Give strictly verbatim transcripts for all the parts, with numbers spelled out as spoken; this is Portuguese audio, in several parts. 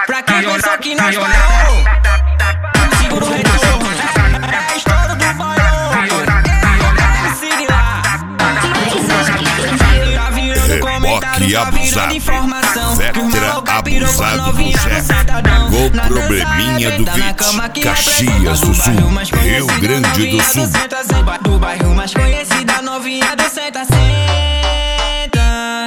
Pra quem pensou que nós parou, segura o retorno. É estouro do bailão. Siga lá. Tá virando comentário, tá virando informação. Vetra abusado do chefe. Pegou probleminha do Vit. Caxias do Sul, Rio Grande do Sul. Do bairro mais conhecida, novinha do senta, senta.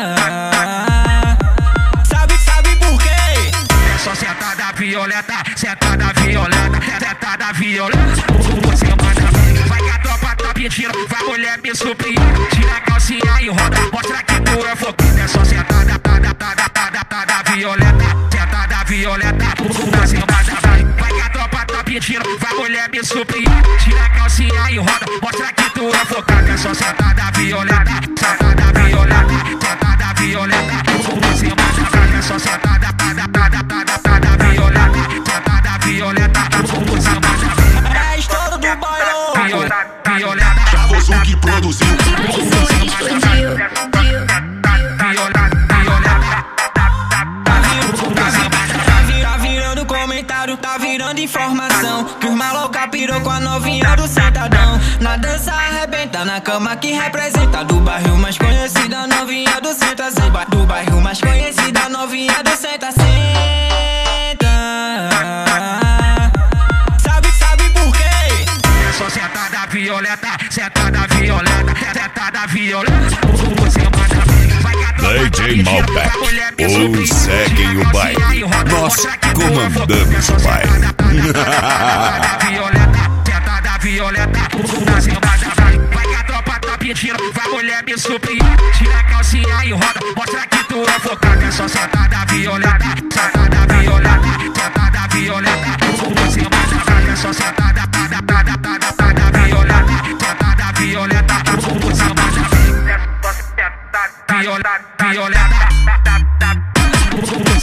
Sabe, sabe por quê? É só sentada violenta, sentada violenta, sentada violenta. Você manda, vai que a tropa tá pedindo, vai mulher me suprir. Tira a calcinha e roda, mostra que tu é focada. É só sentada, tada, tada, tada, tada violenta, sentada violenta. Você manda, vai, vai que a tropa tá pedindo, vai mulher me suprir. Tira a calcinha e roda, mostra que tu é focada. É só sentada violenta, sentada violenta, sentada violenta. Você manda, vai, é só sentada, tada, tada, tada, tada violenta, sentada violenta. Você manda, é estouro do bailão. violenta, violenta. Chavoso que produziu. Tá virando comentário, tá virando informação. Que os maloca pirou com a novinha do sentadão. Na dança arrebenta, na cama que representa. Do bairro mais conhecida, novinha do senta, senta. Do bairro mais conhecida, novinha do senta, senta. Sabe, sabe por quê? É só sentada violenta, sentada violenta, sentada violenta. Você manda, vai que a tropa D J Malbec, ou seguem o baile. Nós comandamos o baile. violenta, sentada violenta. Você manda, vai, vai que a tropa tá pedindo, vai mulher me suprir. Tira a calcinha e roda, mostra que tu é focada. É só sentada violenta, sentada violenta, sentada violenta. Você manda, vai, é só sentada, tada, tada, tada, tada violenta, sentada violenta. Você manda, violenta, violenta.